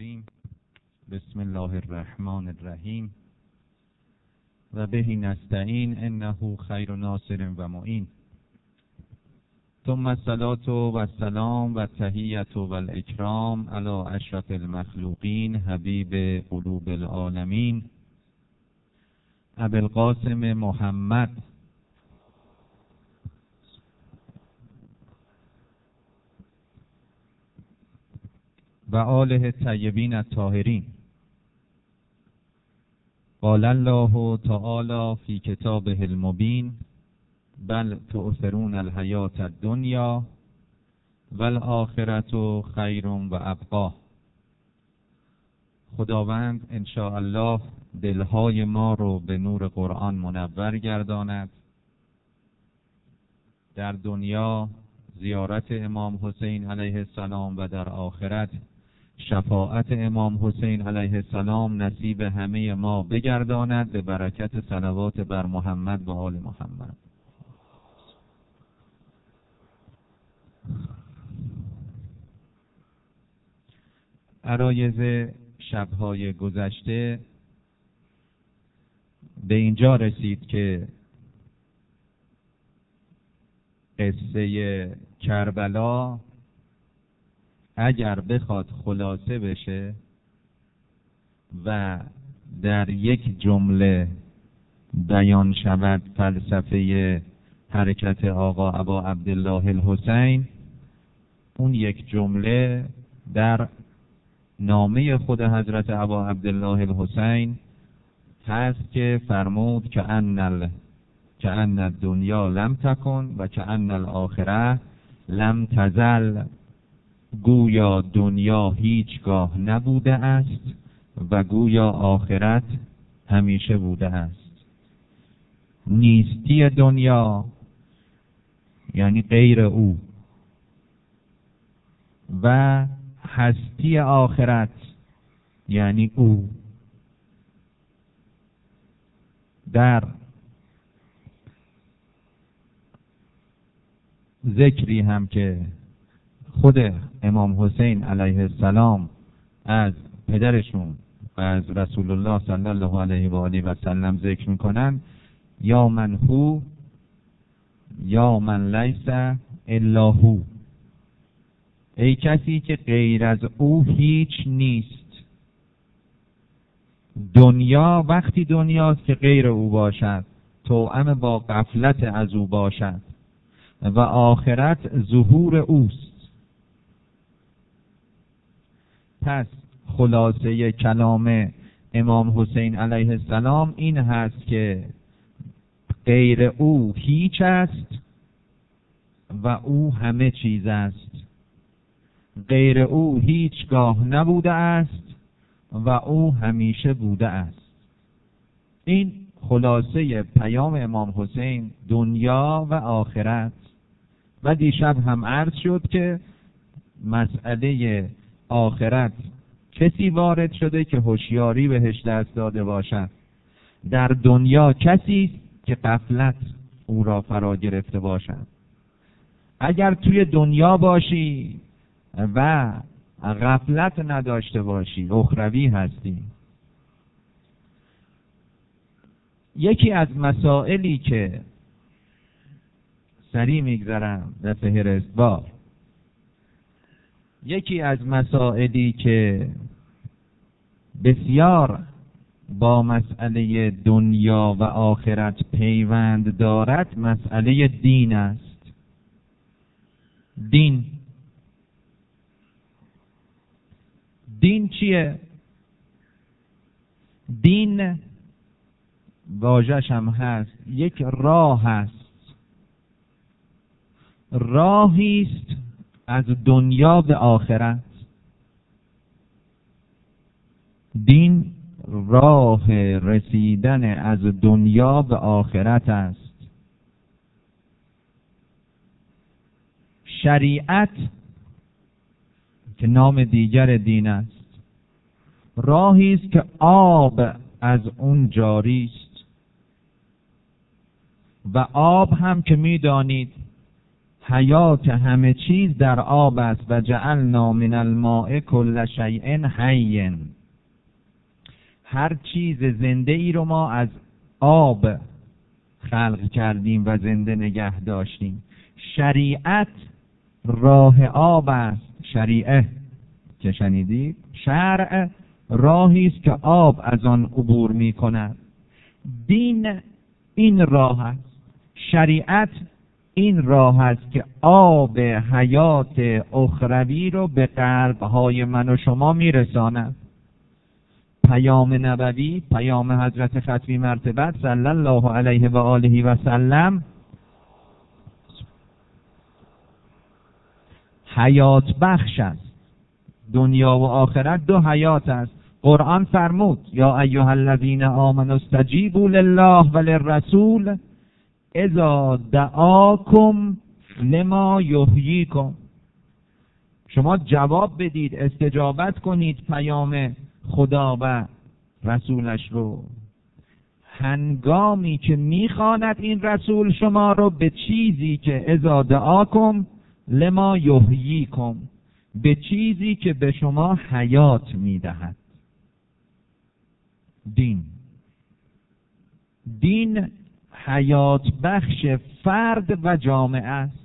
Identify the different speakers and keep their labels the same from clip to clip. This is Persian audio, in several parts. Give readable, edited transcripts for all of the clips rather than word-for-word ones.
Speaker 1: الرجیم. بسم الله الرحمن الرحیم و به نستعین انه خیر ناصر و معین. ثم الصلاة و السلام و التحیة و الاکرام علی اشرف المخلوقین حبیب قلوب العالمین ابی القاسم محمد و آله الطیبین الطاهرین. قال الله تعالی فی کتابه المبین بل تؤثرون الحیاة الدنیا والآخرة خیر و ابقی. خداوند انشاءالله دلهای ما رو به نور قرآن منور گرداند. در دنیا زیارت امام حسین علیه السلام و در آخرت شفاعت امام حسین علیه السلام نصیب همه ما بگرداند به برکت صلوات بر محمد و آل محمد. عرایض شب‌های گذشته به اینجا رسید که قصه کربلا اگر بخواد خلاصه بشه و در یک جمله بیان شود فلسفه حرکت آقا ابا عبدالله الحسین، اون یک جمله در نامه خود حضرت ابا عبدالله الحسین هست که فرمود که ان الدنیا لم تکن و که ان الاخره لم تزل. گویا دنیا هیچگاه نبوده است و گویا آخرت همیشه بوده است. نیستی دنیا یعنی غیر او و هستی آخرت یعنی او. در ذکری هم که خود امام حسین علیه السلام از پدرشون و از رسول الله صلی الله علیه و آله و سلم ذکر میکنن، یا من هو یا من لیس الا هو، ای کسی که غیر از او هیچ نیست. دنیا وقتی دنیاست که غیر او باشد، توأم با غفلت از او باشد، و آخرت ظهور اوست. پس خلاصه کلام امام حسین علیه السلام این هست که غیر او هیچ است و او همه چیز است. غیر او هیچگاه نبوده است و او همیشه بوده است. این خلاصه پیام امام حسین دنیا و آخرت. و دیشب هم عرض شد که مسئله آخرت کسی وارد شده که هوشیاری بهش دست داده باشد. در دنیا کسی که غفلت او را فرا گرفته باشد. اگر توی دنیا باشی و غفلت نداشته باشی اخروی هستی. یکی از مسائلی که سریع میگذرم در فهرستوار، یکی از مسائلی که بسیار با مسئله دنیا و آخرت پیوند دارد مسئله دین است. دین چیه؟ دین واژه‌ش هم هست، یک راه است. راهی است از دنیا به آخرت. دین راه رسیدن از دنیا به آخرت است. شریعت که نام دیگر دین است، راهی است که آب از اون جاری است و آب هم که می‌دانید حیات همه چیز در آب است و جعلنا من الماء کل شیء حی. هر چیز زنده ای رو ما از آب خلق کردیم و زنده نگه داشتیم. شریعت راه آب است. شریعه که شنیدید، شرع راهی است که آب از آن عبور می کند. دین این راه است. شریعت این راه است که آب حیات اخروی رو به قلب‌های من و شما میرساند. پیام نبوی، پیام حضرت ختمی مرتبت صلی الله علیه و آله و سلم، حیات بخش است. دنیا و آخرت دو حیات است. قرآن فرمود یا ایها الذین آمنوا استجیبوا لله و للرسول اذا دعاکم لما یحییکم. شما جواب بدید، استجابت کنید پیام خدا و رسولش رو هنگامی که میخواند این رسول شما رو به چیزی که اذا دعاکم لما یحییکم، به چیزی که به شما حیات میدهد. دین حیات بخش فرد و جامعه است.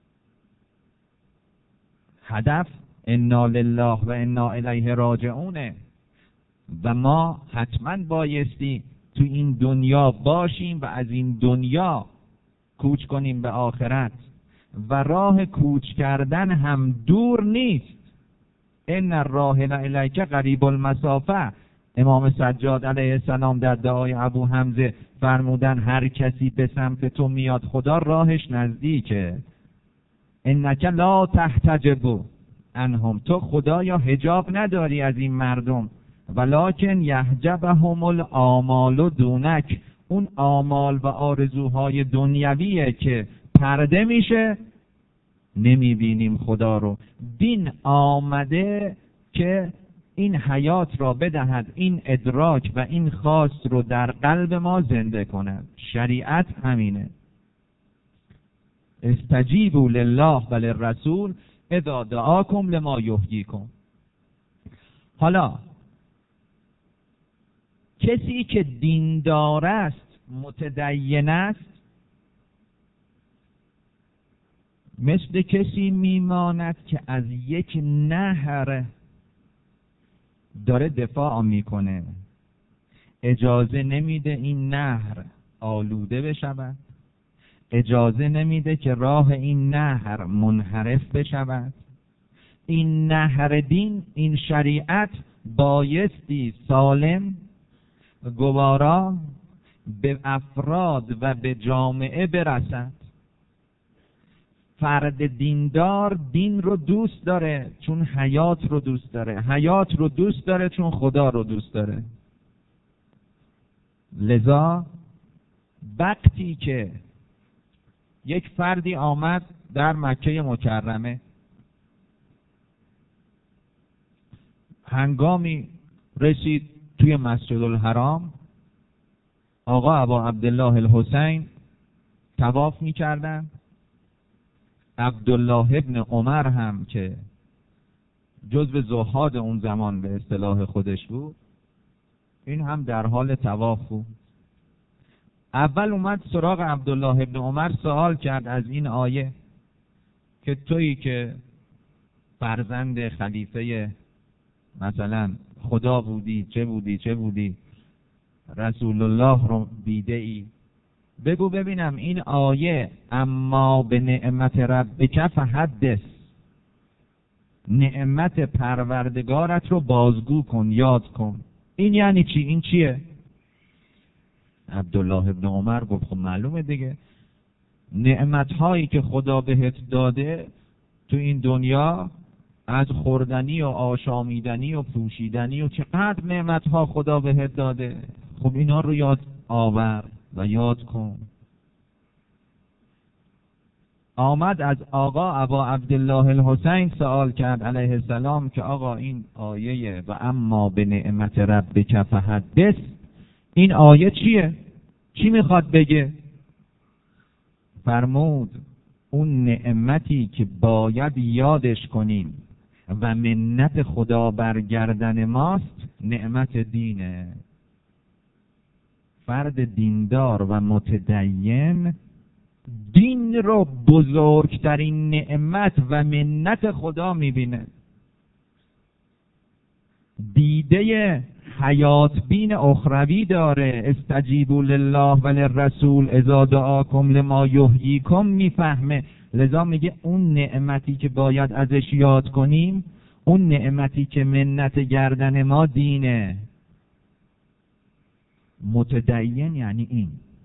Speaker 1: هدف انا لله و انا الیه راجعونه و ما حتما بایستی تو این دنیا باشیم و از این دنیا کوچ کنیم به آخرت و راه کوچ کردن هم دور نیست. ان الراحل الیک قریب المسافه. امام سجاد علیه السلام در دعای ابو حمزه فرمودن هر کسی به سمت تو میاد خدا راهش نزدیکه. انک لا تحتجب عنهم، تو خدایا حجاب نداری از این مردم، ولکن یحجبهم الآمال دونک، اون آمال و آرزوهای دنیویه که پرده میشه، نمیبینیم خدا رو. دین آمده که این حیات را بدهد، این ادراک و این خواست رو در قلب ما زنده کند. شریعت همینه. استجیبوا لله و للرسول اذا دعاکم لما یحییکم. حالا کسی که دیندار است، متدین است، مثل کسی میماند که از یک نهر داره دفاع میکنه، اجازه نمیده این نهر آلوده بشود، اجازه نمیده که راه این نهر منحرف بشود. این نهر دین، این شریعت بایستی سالم گوارا به افراد و به جامعه برسد. فرد دیندار دین رو دوست داره چون حیات رو دوست داره، حیات رو دوست داره چون خدا رو دوست داره. لذا وقتی که یک فردی آمد در مکه مکرمه، هنگامی رسید توی مسجد الحرام، آقا ابا عبدالله الحسین طواف می‌کردن. عبدالله ابن عمر هم که جزو زهاد اون زمان به اصطلاح خودش بود، این هم در حال طواف بود. اول اومد سراغ عبدالله ابن عمر سوال کرد از این آیه که تویی که فرزند خلیفه مثلا خدا بودی، چه بودی رسول الله رو دیده ای، بگو ببینم این آیه اما به نعمت ربک فحدث، نعمت پروردگارت رو بازگو کن، یاد کن، این یعنی چی؟ این چیه؟ عبدالله ابن عمر گفت خب معلومه دیگه، نعمت هایی که خدا بهت داده تو این دنیا، از خوردنی و آشامیدنی و پوشیدنی و چقدر نعمت ها خدا بهت داده، خب اینا رو یاد آور و یاد کن. آمد از آقا ابا عبدالله الحسین سوال کرد علیه السلام که آقا این آیه و اما به نعمت ربک فحدث، این آیه چیه؟ چی میخواد بگه؟ فرمود اون نعمتی که باید یادش کنیم و منت خدا برگردن ماست نعمت دینه. فرد دیندار و متدین دین رو بزرگترین نعمت و منت خدا میبینه. دیده حیات بین اخروی داره. استجیبوا لله و للرسول اذا دعاکم لما یحییکم میفهمه. لذا میگه اون نعمتی که باید ازش یاد کنیم، اون نعمتی که منت گردن ما دینه. متدین یعنی این.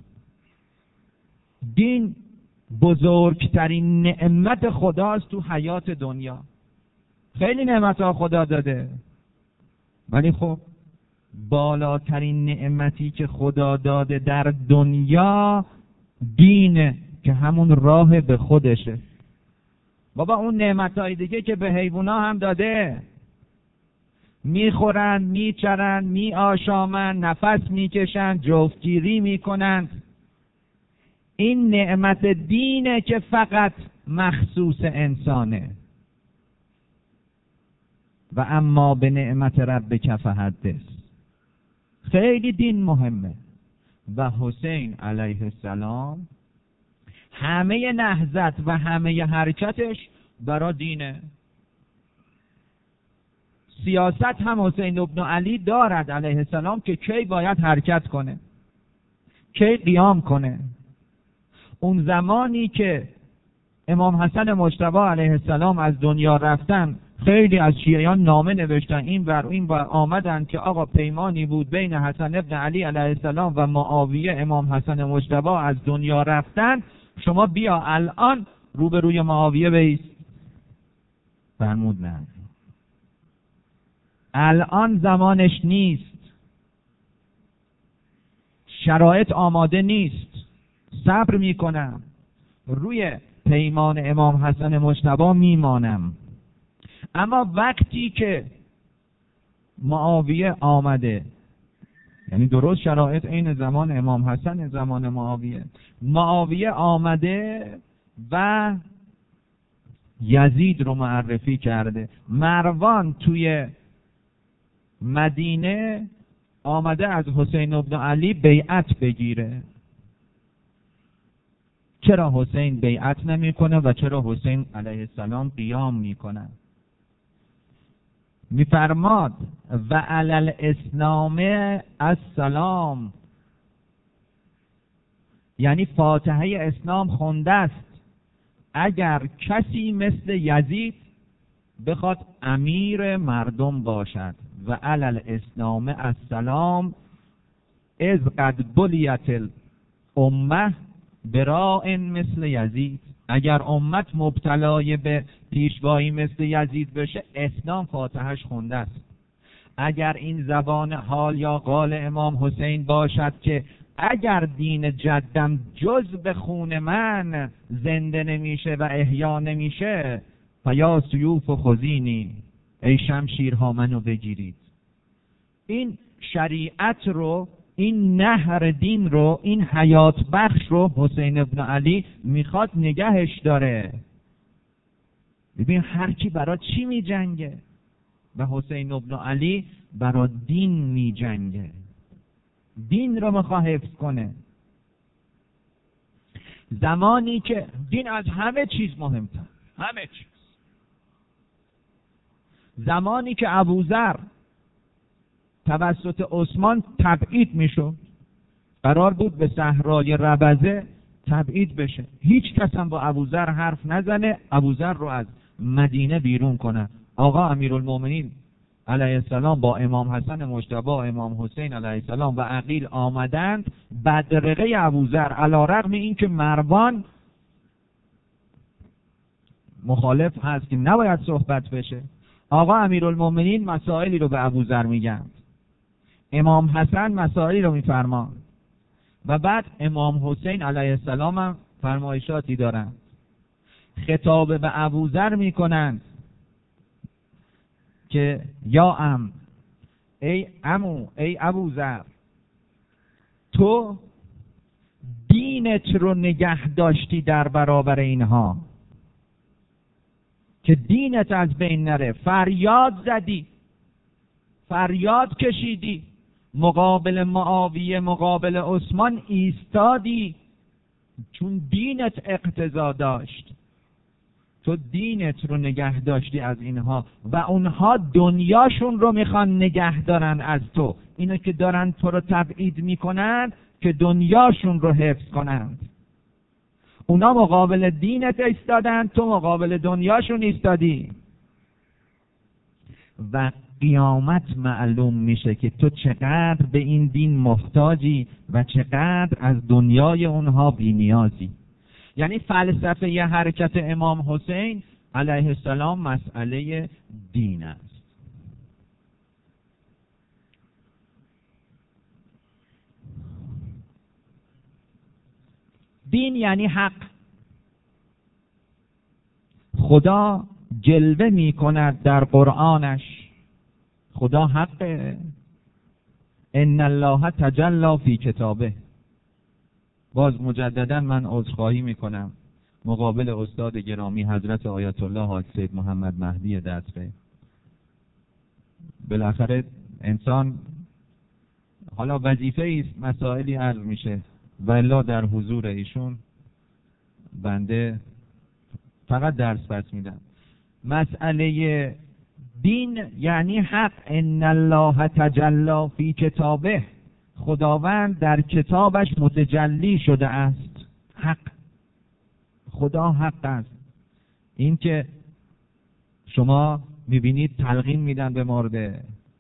Speaker 1: دین بزرگترین نعمت خداست تو حیات دنیا. خیلی نعمتها خدا داده، ولی خب بالاترین نعمتی که خدا داده در دنیا دینه که همون راه به خودشه. بابا اون نعمتهای دیگه که به حیوونا هم داده، میخورن، میچرن، میآشامن، نفس میکشن، جفتگیری میکنن. این نعمت دینه که فقط مخصوص انسانه. و اما به نعمت ربک فحدث. خیلی دین مهمه. و حسین علیه السلام همه نهضت و همه حرکتش برای دینه. سیاست هم حسین ابن علی دارد علیه السلام که کی باید حرکت کنه، کی قیام کنه. اون زمانی که امام حسن مجتبی علیه السلام از دنیا رفتن، خیلی از شیعیان نامه نوشتن این بر این و آمدن که آقا پیمانی بود بین حسن ابن علی علیه السلام و معاویه. امام حسن مجتبی از دنیا رفتن، شما بیا الان روبروی معاویه بایست. فرمود نه، الان زمانش نیست، شرایط آماده نیست، صبر میکنم، روی پیمان امام حسن مجتبی میمانم. اما وقتی که معاویه آمده، یعنی درست شرایط عین زمان امام حسن، زمان معاویه آمده و یزید رو معرفی کرده. مروان توی مدینه آمده از حسین ابن علی بیعت بگیره. چرا حسین بیعت نمیکنه و چرا حسین علیه السلام قیام میکنه؟ میفرماد و علی الاسلام السلام، یعنی فاتحه اسلام خونده است. اگر کسی مثل یزید بخواد امیر مردم باشد، و علی الاسلام السلام اذ قد بلیت الامه براء مثل یزید. اگر امت مبتلای به پیشوایی مثل یزید بشه، اسلام فاتحش خونده است. اگر این زبان حال یا قال امام حسین باشد که اگر دین جدم جز به خون من زنده نمیشه و احیا نمیشه، فیا سیوف و خزینی، ای شمشیرها منو بگیرید. این شریعت رو، این نهر دین رو، این حیات بخش رو حسین ابن علی میخواد نگهش داره. ببین هر کی برای چی میجنگه؟ و حسین ابن علی برای دین میجنگه، دین رو میخواد حفظ کنه. زمانی که دین از همه چیز مهمتر، همه چیز. زمانی که ابوذر توسط عثمان تبعید میشد، قرار بود به صحرای ربذه تبعید بشه، هیچ کس هم با ابوذر حرف نزنه، ابوذر رو از مدینه بیرون کنه. آقا امیرالمومنین علیه السلام با امام حسن مجتبی، امام حسین علیه السلام و عقیل آمدند بدرقه ابوذر، علیرغم اینکه مروان مخالف هست که نباید صحبت بشه. آقا امیرالمومنین مسائلی رو به ابوذر میگن، امام حسن مسائلی رو میفرمان، و بعد امام حسین علیه السلام هم فرمایشاتی دارن. خطاب به ابوذر میکنند که یا ای عمو، ای ابوذر، تو دینت رو نگه داشتی در برابر اینها، که دینت از بین نره. فریاد زدی، فریاد کشیدی، مقابل معاویه، مقابل عثمان ایستادی، چون دینت اقتضا داشت. تو دینت رو نگه داشتی از اینها و اونها دنیاشون رو میخوان نگه دارن از تو. اینو که دارن تو رو تبعید میکنن که دنیاشون رو حفظ کنند. اونا مقابل دینت ایستادن، تو مقابل دنیاشون ایستادی. و قیامت معلوم میشه که تو چقدر به این دین محتاجی و چقدر از دنیای اونها بی‌نیازی. یعنی فلسفه ی حرکت امام حسین علیه السلام مسئله دین است. دین یعنی حق. خدا جلوه می کند در قرآنش، خدا حقه. ان الله تجلی فی کتابه. باز مجددا من عذرخواهی میکنم مقابل استاد گرامی حضرت آیت الله حاج سید محمد مهدی دستگیر. بالاخره انسان حالا وظیفه است مسائلی حل میشه، والا در حضور ایشون بنده فقط درس پس میدم. مسئله دین یعنی حق. ان الله تجلی فی کتابه. خداوند در کتابش متجلی شده است. حق. خدا حق است. این که شما میبینید تلقین میدن به مرده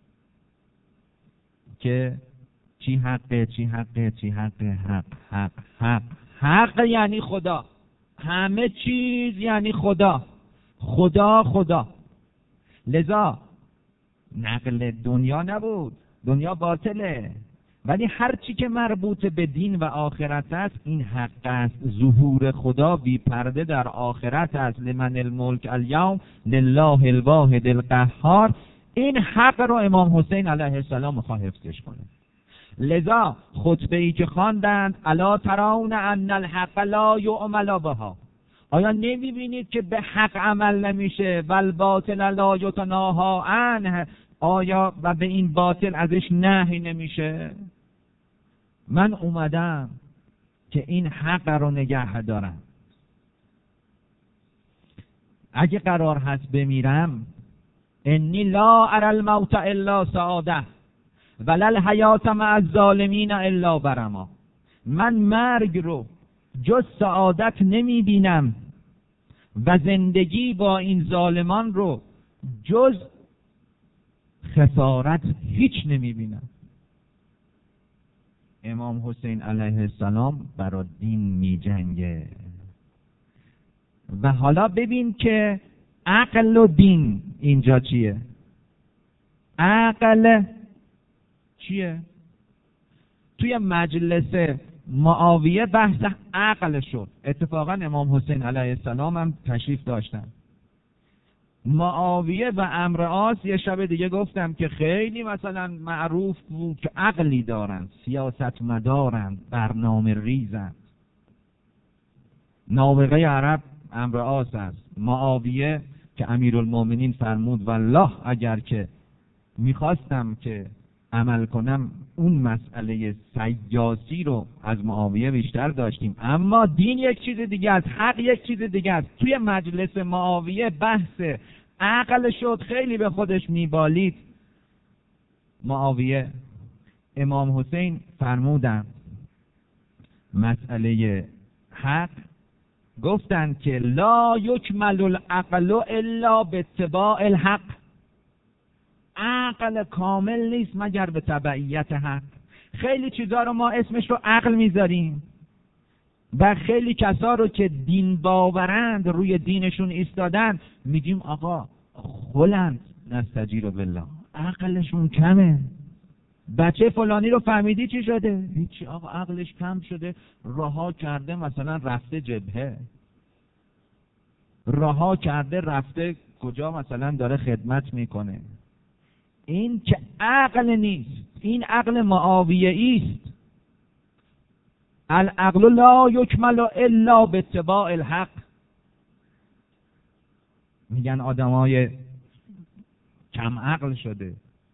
Speaker 1: که چی حقه، چی حقه، چی حقه. حق حق حق حق یعنی خدا. همه چیز یعنی خدا. خدا خدا. لذا نقل دنیا نبود، دنیا باطله، ولی هر چی که مربوط به دین و آخرت است این حق است. ظهور خدا بی پرده در آخرت است. لمن الملک الیوم لله الواحد القهار. این حق رو امام حسین علیه السلام میخواد حفظش کنه. لذا خطبه‌ای که خواندند الا ترون ان الحق لا یعمل بها. آیا نمیبینید که به حق عمل نمیشه؟ والباطل لا یتناهی عنه. آیا و به این باطل ازش نهی نمیشه؟ من اومدم که این حق رو نگه دارم. اگه قرار هست بمیرم، انی لا اری الموت الا سعاده ولا الحیات مع الظالمین الا برما. من مرگ رو جز سعادت نمی بینم و زندگی با این ظالمان رو جز خسارت هیچ نمی بینم. امام حسین علیه السلام برای دین می جنگه. و حالا ببین که عقل و دین اینجا چیه؟ عقل چیه؟ توی مجلس معاویه بحث عقل شد. اتفاقا امام حسین علیه السلام هم تشریف داشتن. معاویه و عمرو عاص یه شب دیگه گفتم که خیلی مثلا معروف بود که عقلی دارن، سیاست مدارن، برنامه ریزن. نابغه عرب عمرو عاص است. معاویه که امیرالمومنین فرمود والله اگر که میخواستم که عمل کنم اون مسئله سیاسی رو از معاویه بیشتر داشتیم، اما دین یک چیز دیگه است، حق یک چیز دیگه است. توی مجلس معاویه بحث عقل شد، خیلی به خودش میبالید. معاویه امام حسین فرمودن مسئله حق، گفتند که لا یکمل العقل الا باتباع الحق. عقل کامل نیست مگر به تبعیت حق. خیلی چیزا رو ما اسمش رو عقل میذاریم و خیلی کسا رو که دین باورند، روی دینشون ایستادن، میگیم آقا خلند نستجیر بالله، عقلشون کمه. بچه فلانی رو فهمیدی چی شده؟ هیچی آقا، عقلش کم شده، رها کرده مثلا رفته جبهه، رها کرده رفته کجا مثلا داره خدمت میکنه. این که عقل نیست، این عقل معاویه است. العقل لا یکمل الا باتباع الحق. میگن آدمای کم عقل شده.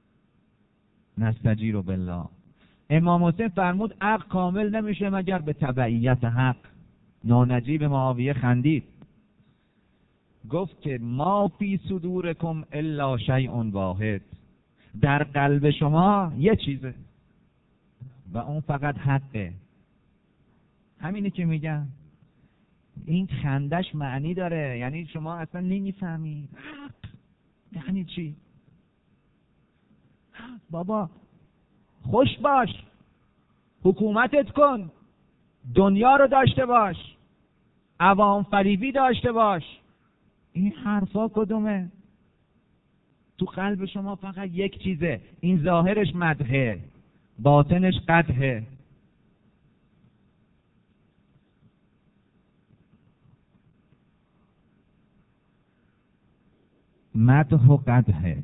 Speaker 1: نستجیر بالله. امام حسین فرمود عقل کامل نمیشه مگر به تبعیت حق. نانجیب معاویه خندید، گفت که ما فی صدورکم الا شیء واحد، در قلب شما یه چیزه و اون فقط حقه. همینی که میگم. این خندش معنی داره، یعنی شما اصلا نمیفهمی حق یعنی چی. بابا خوش باش، حکومتت کن، دنیا رو داشته باش، عوام فریبی داشته باش، این حرفا کدومه؟ تو قلب شما فقط یک چیزه، این ظاهرش مدحه، باطنش قدحه. مدح و قدحه،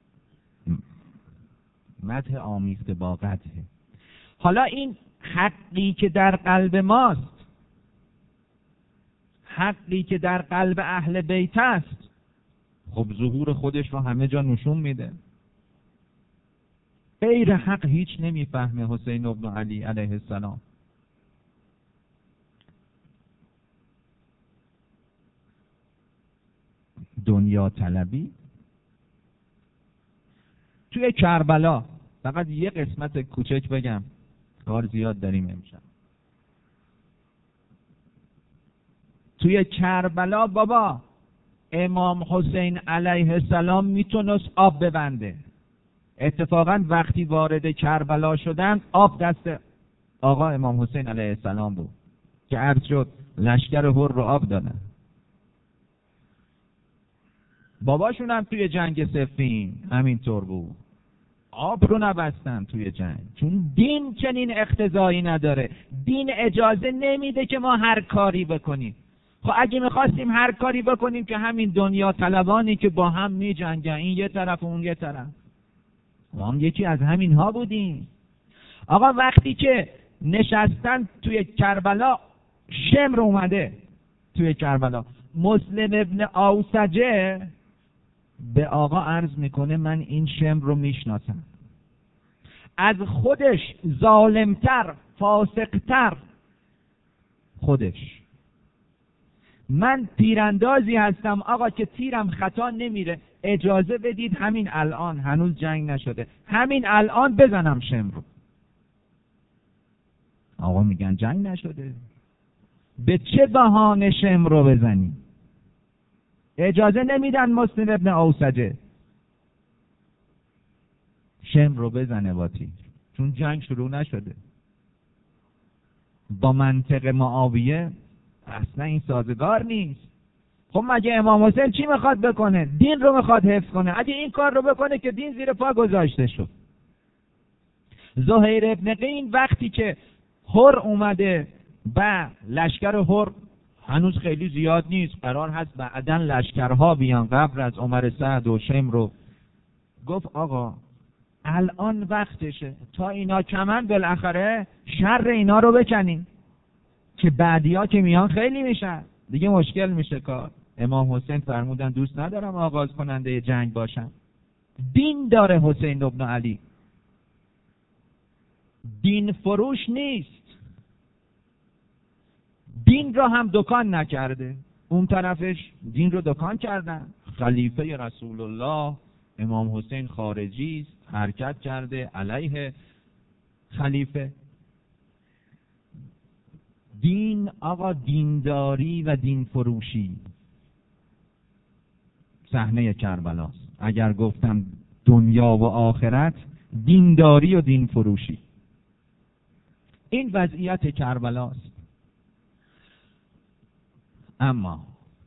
Speaker 1: مدح آمیخته با قدحه. حالا این حقی که در قلب ماست، حقی که در قلب اهل بیت است، خب ظهور خودش رو همه جا نشون میده. غیر حق هیچ نمیفهمه حسین ابن علی علیه السلام. دنیا طلبی توی کربلا، فقط یه قسمت کوچک بگم، کار زیاد داریم امشب. توی کربلا بابا امام حسین علیه السلام میتونست آب ببنده. اتفاقا وقتی وارد کربلا شدن آب دست آقا امام حسین علیه السلام بود که عرض شد لشکر هر رو آب دادن. باباشون هم توی جنگ صفین همینطور بود، آب رو نبستن توی جنگ، چون دین چنین اقتضایی نداره. دین اجازه نمیده که ما هر کاری بکنیم. خب اگه میخواستیم هر کاری بکنیم که همین دنیا طلبانی که با هم می جنگن، این یه طرف و اون یه طرف، ما هم یکی از همین ها بودیم. آقا وقتی که نشستن توی کربلا، شمر اومده توی کربلا، مسلم ابن اوسجه به آقا عرض میکنه من این شمر رو میشناسم، از خودش ظالمتر، فاسقتر خودش. من تیراندازی هستم آقا که تیرم خطا نمیره، اجازه بدید همین الان، هنوز جنگ نشده، همین الان بزنم شمر رو. آقا میگن جنگ نشده، به چه بهانه شمر رو بزنی؟ اجازه نمیدن مسلم ابن اوسجه شمر رو بزنه با تیر، چون جنگ شروع نشده. با منطق معاویه اصلا این سازگار نیست. خب مگه امام حسین چی میخواد بکنه؟ دین رو میخواد حفظ کنه. اگه این کار رو بکنه که دین زیر پا گذاشته شد. زهیر ابن قین وقتی که هر اومده و لشکر هر هنوز خیلی زیاد نیست، قرار هست بعدن لشکرها بیان قبل از عمر سعد و شمر رو، گفت آقا الان وقتشه تا اینا کمن، بالاخره شر اینا رو بکنیم که بعدیا که میان خیلی میشن دیگه، مشکل میشه کار. امام حسین فرمودن دوست ندارم آغاز کننده جنگ باشم. دین داره حسین ابن علی، دین فروش نیست. دین رو هم دکان نکرده، اون طرفش دین رو دکان کردن. خلیفه رسول الله امام حسین خارجی است، حرکت کرده علیه خلیفه. دین آقا، دینداری و دین فروشی صحنه کربلاست. اگر گفتم دنیا و آخرت، دینداری و دین فروشی، این وضعیت کربلاست. اما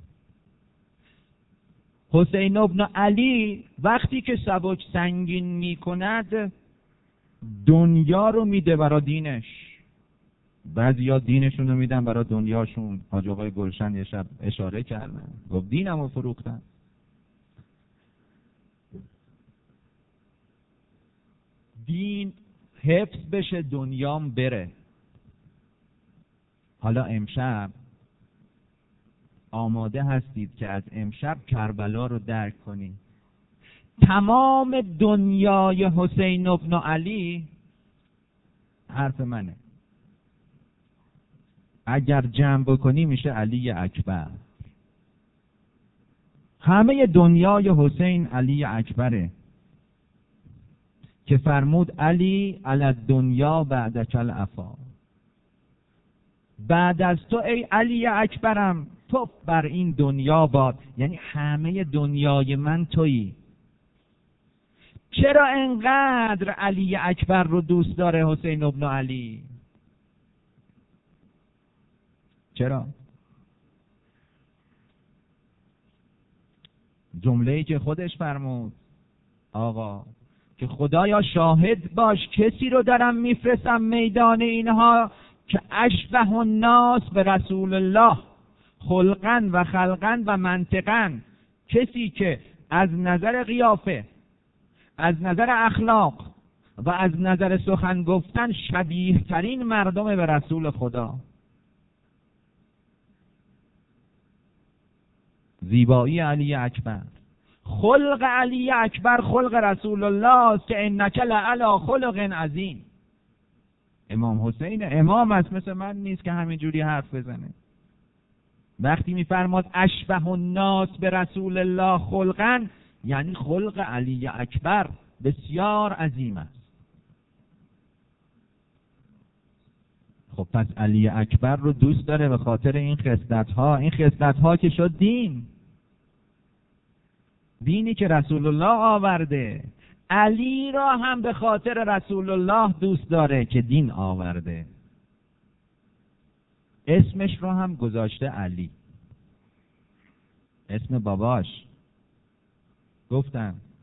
Speaker 1: حسین ابن علی وقتی که سبک سنگین می کند، دنیا رو میده برای دینش. بعضیا دینشون رو میدن برای دنیاشون. حاج آقای گلشن یه شب اشاره کردن، گفت دینم رو فروختن. دین حفظ بشه، دنیام بره. حالا امشب آماده هستید که از امشب کربلا رو درک کنید. تمام دنیای حسین ابن علی حرف منه، اگر جمع بکنی میشه علی اکبر. همه دنیای حسین علی اکبره که فرمود علی علی الدنیا بعدک العفا. بعد از تو ای علی اکبرم تو بر این دنیا باد، یعنی همه دنیای من تویی. چرا انقدر علی اکبر رو دوست داره حسین ابن علی؟ چرا؟ جمله‌ای که خودش فرمود آقا که خدایا شاهد باش کسی رو دارم میفرستم میدان اینها که اشبه الناس به رسول الله خلقا و خلقا و منطقا، کسی که از نظر قیافه، از نظر اخلاق و از نظر سخن گفتن شبیه ترین مردم به رسول خدا. زیبایی علی اکبر، خلق علی اکبر خلق رسول الله است که انک لعلی خلق عظیم. امام حسین امام است، مثل من نیست که همینجوری حرف بزنه. وقتی میفرماد اشبه الناس به رسول الله خلقا، یعنی خلق علی اکبر بسیار عظیم است. خب پس علی اکبر رو دوست داره به خاطر این خصلت‌ها. این خصلت‌ها که شد دین، دینی که رسول الله آورده. علی را هم به خاطر رسول الله دوست داره که دین آورده. اسمش رو هم گذاشته علی، اسم باباش. گفت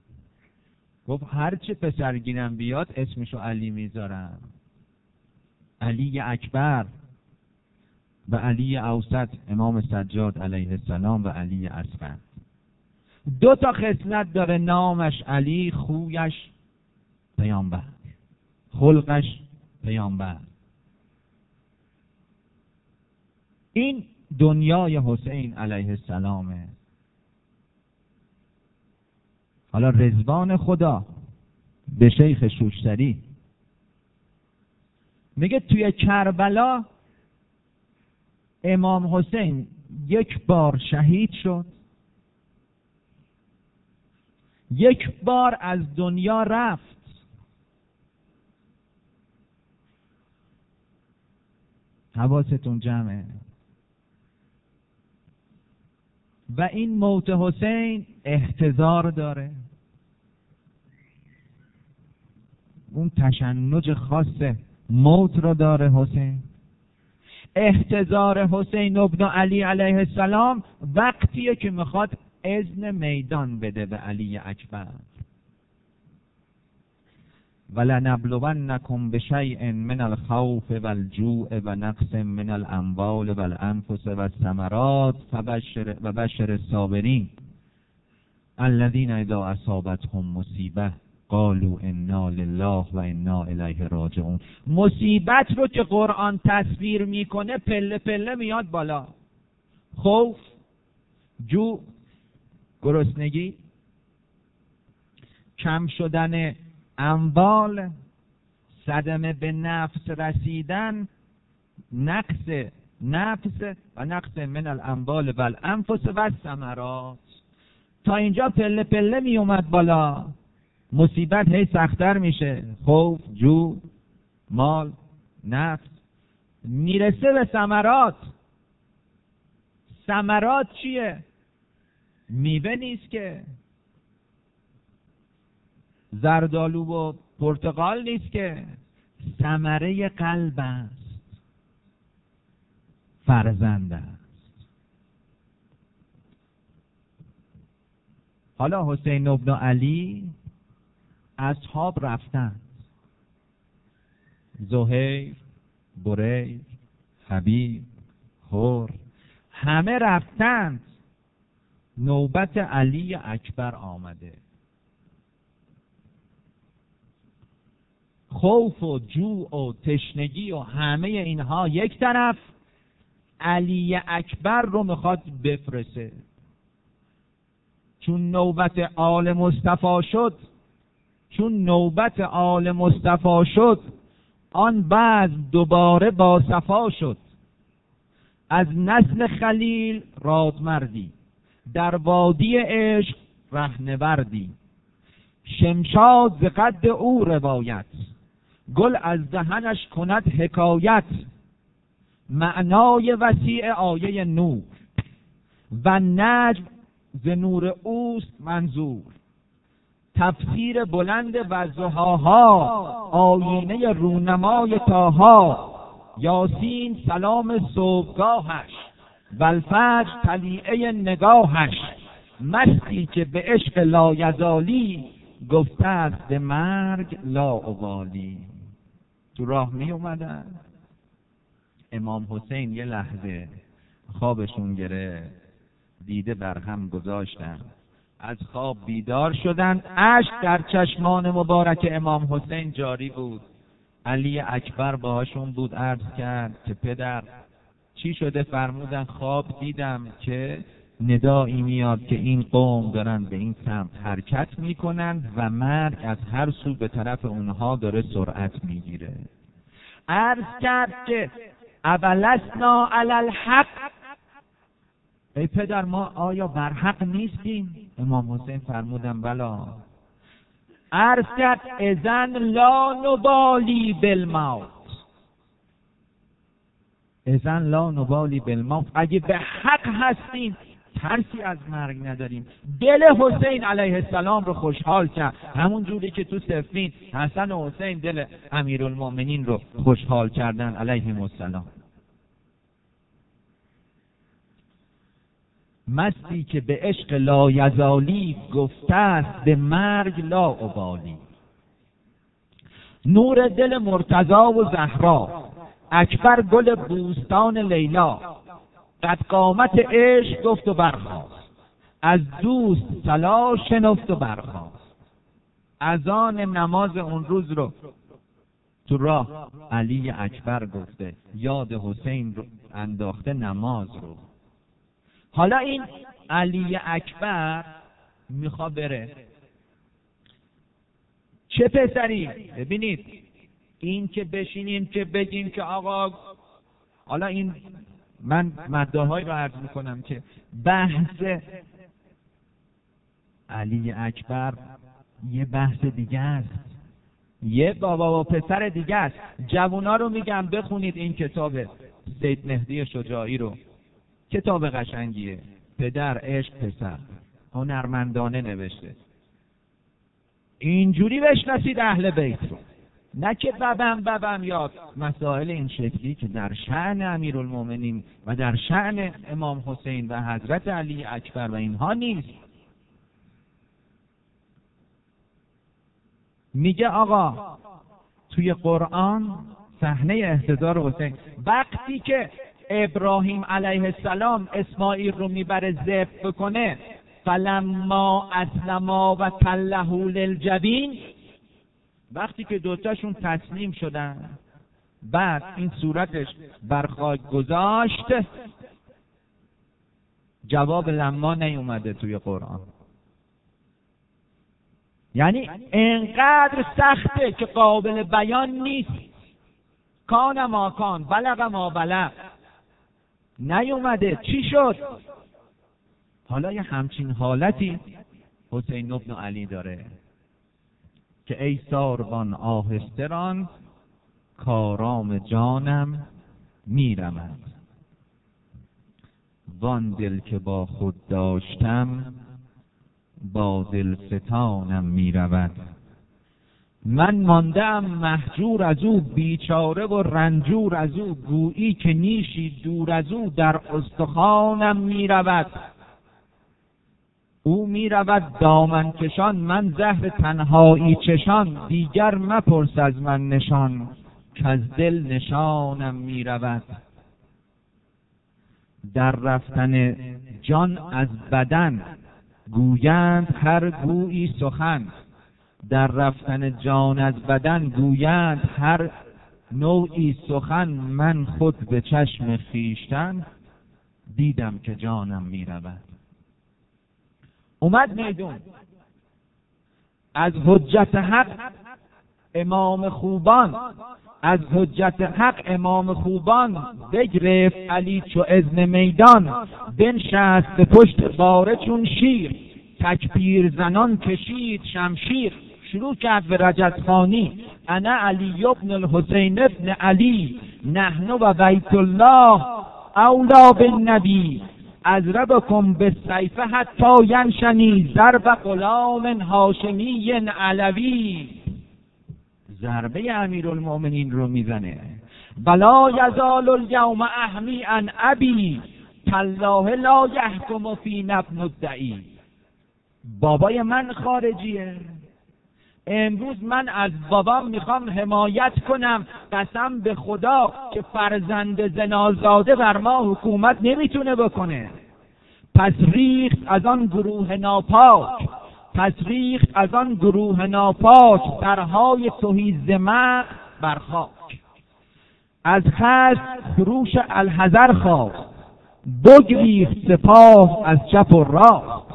Speaker 1: هر چه پسرگینم بیاد اسمشو علی میذارم. علی اکبر و علی اوسط امام سجاد علیه السلام و علی اصغر. 2 خصلت داره نامش علی، خویش پیامبر، خلقش پیامبر. این دنیای حسین علیه السلامه. حالا رضوان خدا به شیخ شوشتری میگه توی کربلا امام حسین 1 بار شهید شد، 1 بار از دنیا رفت. حواستون جمعه. و این موت حسین احتضار داره، اون تشنج خاص موت رو داره حسین. احتضار حسین ابن علی علیه السلام وقتیه که میخواد اذن میدان بده به علی اکبر. ولنبلونکم بشیء من الخوف والجوع ونقص من الاموال والانفس والثمرات فبشر الصابرین الذین اذا اصابتهم مصیبه قالوا انا لله و انا الیه راجعون. مصیبت رو که قرآن تصویر میکنه پله پله میاد بالا. خوف، جوع، گرسنگی، کم شدن اموال، صدمه به نفس رسیدن، نقص نفس و نقص من الاموال و الانفس و الثمرات. تا اینجا پله پله می اومد بالا، مصیبت هی سخت‌تر میشه. خوف، جوع، مال، نفس، میرسه به ثمرات. ثمرات چیه؟ میوه نیست که، زردآلو و پرتقال نیست که، ثمره قلب است، فرزند است. حالا حسین ابن علی اصحاب رفتند، زهیر، بریر، حبیب، حر، همه رفتند. نوبت علی اکبر آمده. خوف و جوع و تشنگی و همه اینها یک طرف، علی اکبر رو میخواد بفرسته. چون نوبت آل مصطفی شد، آن بزم دوباره با صفا شد. از نسل خلیل رادمردی، در وادی عشق رهنوردی. شمشاد ز قد او روایت، گل از دهنش کند حکایت. معنای وسیع آیه نور، و نجم ز نور اوست منظور. تفسیر بلند وضحاها، آیینه رونمای طاها. یاسین سلام صبحگاهش، والفجر طلیعه نگاهش. مستی که به عشق لایزالی، گفته است به مرگ لا ابالی. تو راه می اومدن، امام حسین یه لحظه خوابشون گرفت، دیده بر هم گذاشتن، از خواب بیدار شدن، اشک در چشمان مبارک امام حسین جاری بود. علی اکبر باهاشون بود، عرض کرد که پدر چی شده؟ فرمودن خواب دیدم که ندایی میاد که این قوم دارن به این سمت حرکت میکنن و مرگ از هر سو به طرف اونها داره سرعت میگیره. عرض کرد که اولسنا علی الحق، ای پدر ما آیا بر حق نیستیم؟ امام حسین فرمودن بلا. عرض کرد اذن لا نبالی بالموت، اذن لا نبالی بالموت، اگه به حق هستیم ترسی از مرگ نداریم. دل حسین علیه السلام رو خوشحال کرد، همون جوری که تو صفین حسن و حسین دل امیرالمؤمنین رو خوشحال کردن علیهم السلام. مستی که به عشق لایزالی، گفته است به مرگ لا ابالی. نور دل مرتضی و زهرا، اکبر گل بوستان لیلا. قد قامت عشق گفت و برخاست، از دوست صلا شنفت و برخاست. اذان نماز اون روز رو تو راه علی اکبر گفته، یاد حسین رو انداخته نماز رو. حالا این علی اکبر میخواد بره چه پسری؟ ببینید این که بشینیم که بگیم که آقا، حالا این من مدارهایی رو عرض میکنم که بحث علی اکبر یه بحث دیگه است، یه بابا و پسر دیگه است. جوونا رو میگم بخونید این کتاب سید مهدی شجاعی رو، کتاب قشنگیه، پدر عشق پسر، هنرمندانه نوشته. اینجوری بشناسید اهل بیت رو، نه که ببم یا مسائل این شکلی که در شأن امیرالمؤمنین و در شأن امام حسین و حضرت علی اکبر و اینها نیست. میگه آقا توی قرآن صحنه احتضار حسین، وقتی که ابراهیم علیه السلام اسماعیل رو میبره ذبح بکنه، فلما اسلما و تله للجبین، وقتی که دوتاشون تسلیم شدن، بعد این صورتش بر خاک گذاشت، جواب لما نیومده توی قرآن. یعنی انقدر سخته که قابل بیان نیست. کان ما کان، بلغ ما بلغ، نیومده. چی شد؟ حالا یه همچین حالتی حسین ابن علی داره که ای ساربان آهسته ران، کارام جانم میرمد. وان دل که با خود داشتم، با دلستانم میرود. من ماندم مهجور از او، بیچاره و رنجور از او. گویی که نیشی دور از او، در استخوانم میرود. او میرود دامن کشان، من زهر تنهایی چشان. دیگر مپرس از من نشان، کز دل نشانم میرود. در رفتن جان از بدن، گویند هر گویی سخن. در رفتن جان از بدن، گویند هر نوعی سخن من خود به چشم خویشتن دیدم که جانم میرود. اومد میدون از حجت حق امام خوبان، از حجت حق امام خوبان بگرفت علی چو اذن میدان، بنشست به پشت باره چون شیر، تکبیر زنان کشید شمشیر. شروع کرد به رجزخوانی: انا علی ابن الحسین ابن علی، نحن و بیت الله اولا بالنبی، اضربکم بالسیف حتی ینشنی، ضرب غلام هاشمی علوی. ضربه امیرالمؤمنین رو میزنه: بلا یزال الیوم احمی عن ابی، تالله لا یحکم فینا ابن الدعی. بابای من خارجیه، امروز من از بابام میخوام حمایت کنم، قسم به خدا که فرزند زنازاده بر ما حکومت نمیتونه بکنه. پس ریخت از آن گروه ناپاک، پس ریخت از آن گروه ناپاک، سرهای تهی ز مغز بر خاک. از خشم خروش الحذر خواست، بگریخت سپاه از چپ و راست.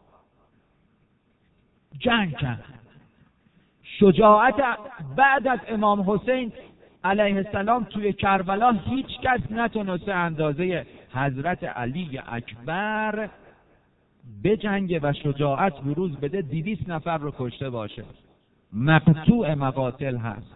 Speaker 1: جنگ کرد. شجاعت بعد از امام حسین علیه السلام توی کربلا هیچ کس نتونسته اندازه حضرت علی اکبر بجنگه و شجاعت بروز بده 200 نفر رو کشته باشه. مقطوع مقاتل هست.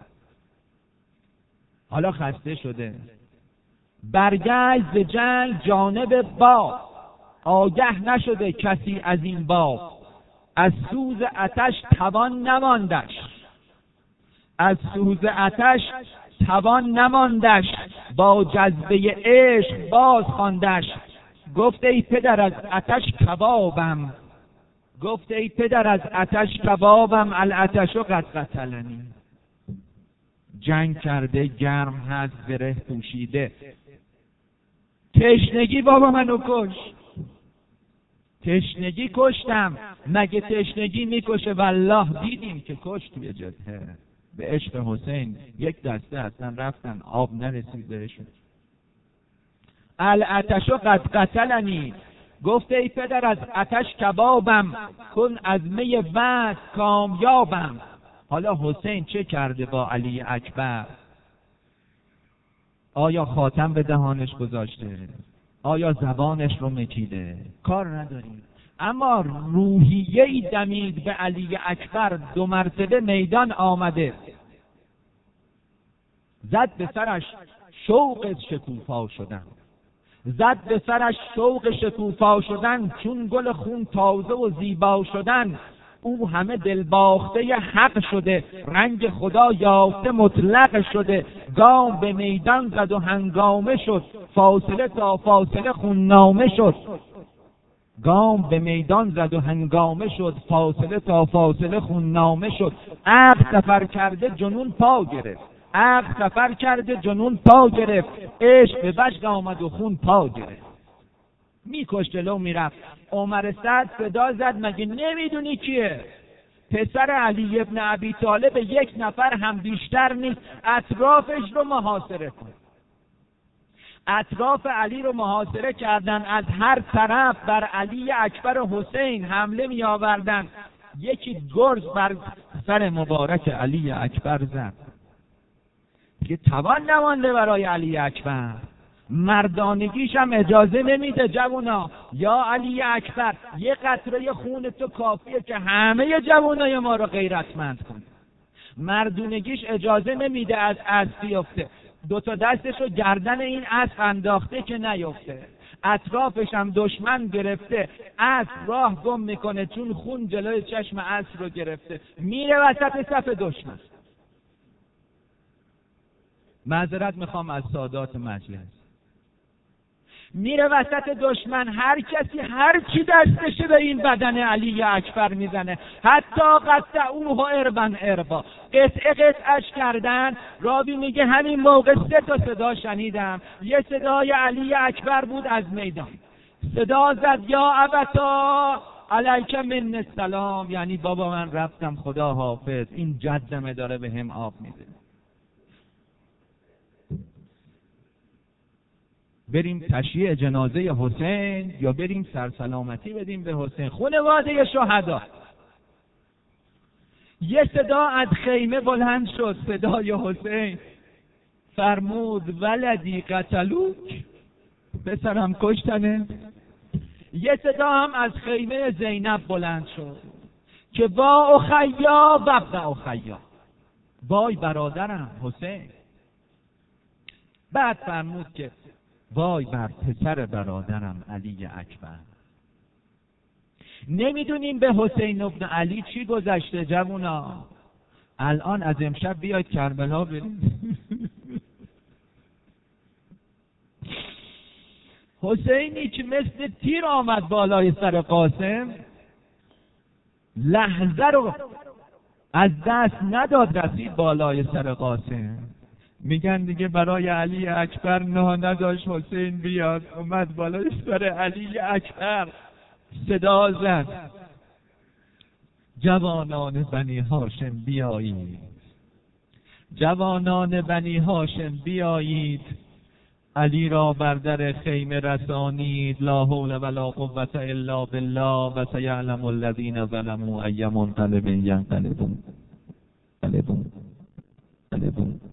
Speaker 1: حالا خسته شده، برگشت ز جنگ جانب باب، آگه نشده کسی از این باب. از سوز آتش توان نماندش، از سوز آتش توان نماندش، با جذبه عشق باز خواندش. گفت ای پدر از آتش کبابم، گفت ای پدر از آتش کبابم، الآتش قد قتلنی. جنگ کرده، گرم هست، زره پوشیده. تشنگی بابا منو کش، تشنگی کشتم. مگه تشنگی میکشه؟ والله دیدیم که کشت توی جبهه. به عشق حسین یک دسته اصلا رفتن، آب نرسید بهشون. الآتش قد قتلنی، گفت ای پدر از آتش کبابم، کن از می وصل کامیابم. حالا حسین چه کرده با علی اکبر؟ آیا خاتم به دهانش گذاشته؟ آیا زبانش رو مکیده؟ کار نداریم. اما روحیه‌ای دمید به علی اکبر، 2 مرتبه میدان آمده. زد به سرش شوق شکوفا شدن، زد به سرش شوق شکوفا شدن، چون گل خون تازه و زیبا شدن. او همه دلباخته حق شده، رنگ خدا یافته مطلق شده. گام به میدان زد و هنگامه شد، فاصله تا فاصله خون نامه شد. گام به میدان زد و هنگامه شد، فاصله تا فاصله خون نامه شد. عقل سفر کرده جنون پا گرفت، عقل سفر کرده جنون پا گرفت. عشق به وجد آمد و خون پا گرفت. میکشت جلو میرفت. عمر سعد صدا زد: مگه نمیدونی کیه؟ پسر علی ابن ابی طالب، 1 نفر هم بیشتر نیست. اطرافش رو محاصره کن. اطراف علی رو محاصره کردن، از هر طرف بر علی اکبر و حسین حمله می آوردن. یکی گرز بر سر مبارک علی اکبر زد. که توان نمانده برای علی اکبر، مردانگیش هم اجازه نمیده. جوونا، یا علی اکبر، 1 قطره خون تو کافیه که همه جوانای ما رو غیرتمند کنه. مردونگیش اجازه نمیده از اسب بیفته. 2 تا دستش رو گردن این اسب انداخته که نیفته. اطرافش هم دشمن گرفته. اسب راه گم میکنه چون خون جلوی چشم اسب رو گرفته. میره وسط صف دشمن. معذرت میخوام از سادات مجلس. میره وسط دشمن، هر کسی هر چی دستشه به این بدن علی اکبر میزنه. حتی قطعوه اربن اربا، قطعه قطعش کردن. راوی میگه همین موقع 3 تا صدا شنیدم. یه صدای علی اکبر بود از میدان، صدا زد: یا ابتا علیک من السلام، یعنی بابا من رفتم، خدا حافظ. این جدمه داره به هم آب میده. بریم تشییع جنازه حسین یا بریم سرسلامتی بدیم به حسین؟ خانواده شهدا. یه صدا از خیمه بلند شد، صدای حسین، فرمود ولدی قتلوک، پسرم کشتنه. یه صدا هم از خیمه زینب بلند شد که وا اخیا و ابن اخیا، وای برادرم حسین. بعد فرمود که وای بر پسر برادرم علی اکبر. نمیدونیم به حسین ابن علی چی گذشته جوونا. الان از امشب بیاید کربلا بریم. حسینی که مثل تیر آمد بالای سر قاسم، لحظه رو از دست نداد، رسید بالای سر قاسم. میگن دیگه برای علی اکبر نه نداشت حسین بیاد، اومد بالای سر علی اکبر، صدا زد جوانان بنی هاشم بیایید، جوانان بنی هاشم بیایید، علی را بر در خیمه رسانید، لا حول ولا قوة الا بالله و سیعلم الذین ظلموا ای منقلب ینقلبون.